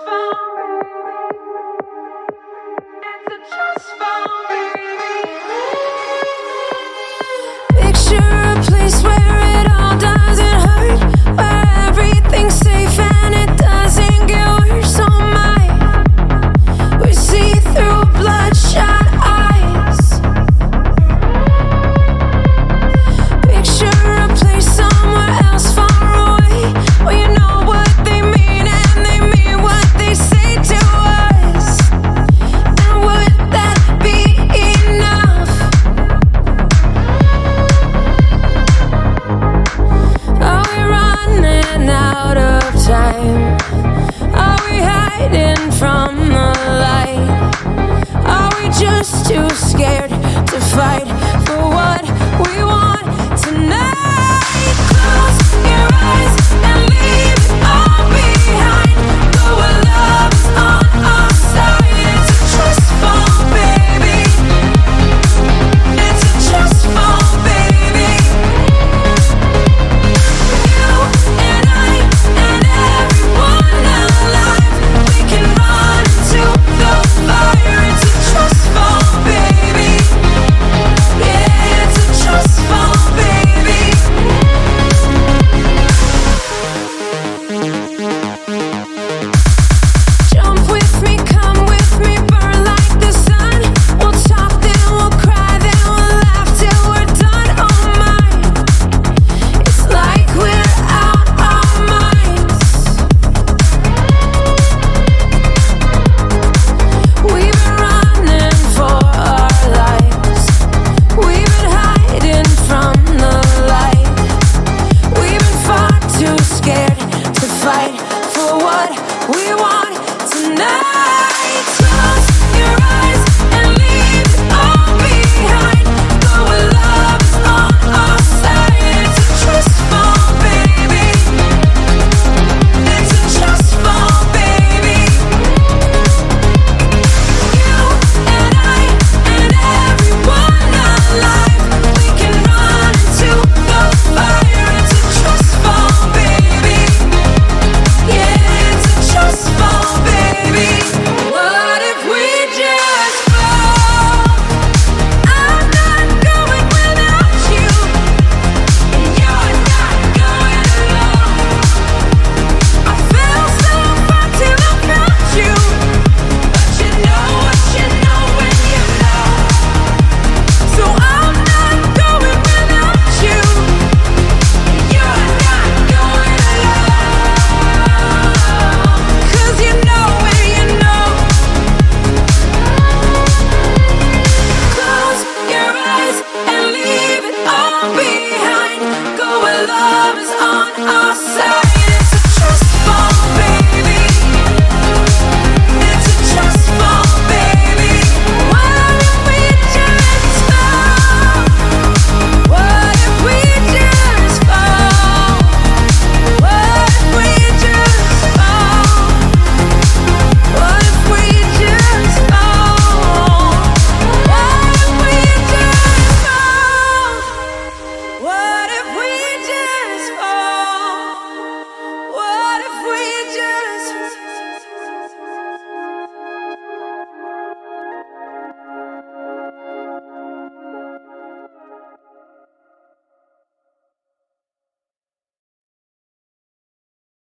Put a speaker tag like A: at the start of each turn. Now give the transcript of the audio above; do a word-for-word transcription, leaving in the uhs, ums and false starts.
A: Too scared to fight for what we want tonight. Close your eyes and leave it all behind. Go where love's on our side. It's a trust fall, baby. It's a trust fall, baby. You and I and everyone alive, we can run into the fire. It's a trust fall, baby. Yeah, it's a trust fall, baby. Jump with me, come with me, burn like the sun. We'll talk, then we'll cry, then we'll laugh till we're done. Oh my, it's like we're out our minds. We've been running for our lives. We've been hiding from the light. We've been far too scared to fight for what we want tonight.